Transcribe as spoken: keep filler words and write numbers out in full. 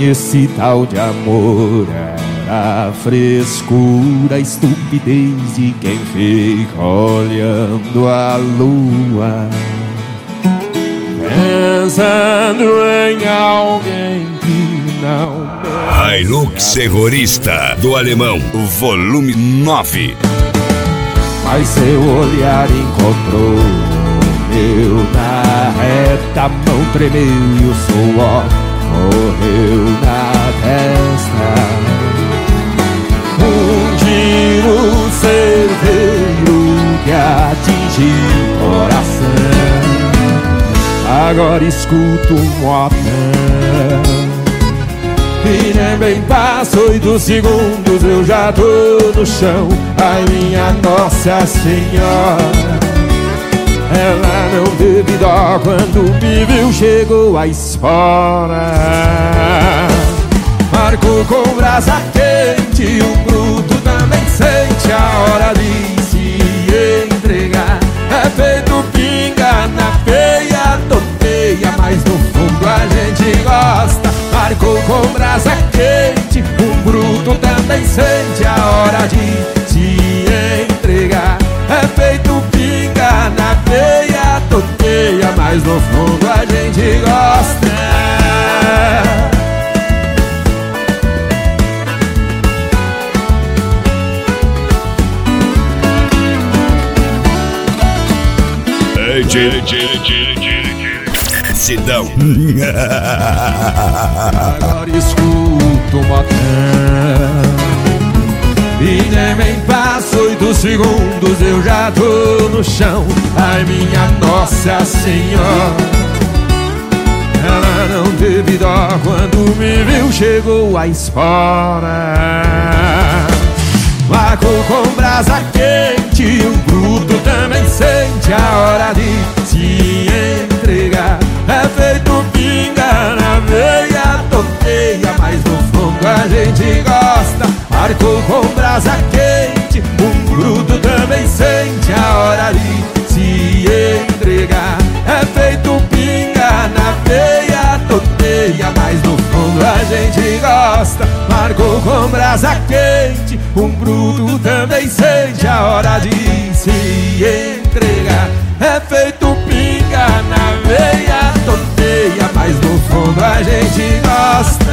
esse tal de amor era a frescura, a estupidez de quem fica olhando a lua, pensando em alguém que não. Hilux Terrorista do Alemão, volume nove. Mas seu olhar encontrou o meu na reta, a mão tremeu e o suor correu na testa. Um tiro certeiro que atingiu o coração. Agora escuto um motão e nem bem passou oito segundos, eu já tô no chão. Ai, minha Nossa Senhora, ela não teve dó quando me viu, chegou a espora. Marcou com brasa quente, o bruto também sente a hora de se entregar. É feito pinga na veia, toteia, mas no fundo a gente gosta. Marcou com brasa quente, um bruto também sente a hora de se entregar. É feito pinga na veia, toteia, mas no fundo a gente gosta. Sidão. Agora escuto o motão e nem bem passou oito segundos, eu já tô no chão. Ai, minha Nossa Senhora, ela não teve dó quando me viu, chegou a espora. Marcou com brasa quente, um bruto também sente a hora de se entregar. É feito pinga na veia, toteia, mas no fundo a gente gosta. Marcou com brasa quente, um bruto também sente a hora de se entregar. É feito pinga na veia, toteia, mas no fundo a gente gosta. Marcou com brasa quente, um bruto também sente a hora de se entregar. É feito pinga na veia, toteia, mas no fundo a gente gosta.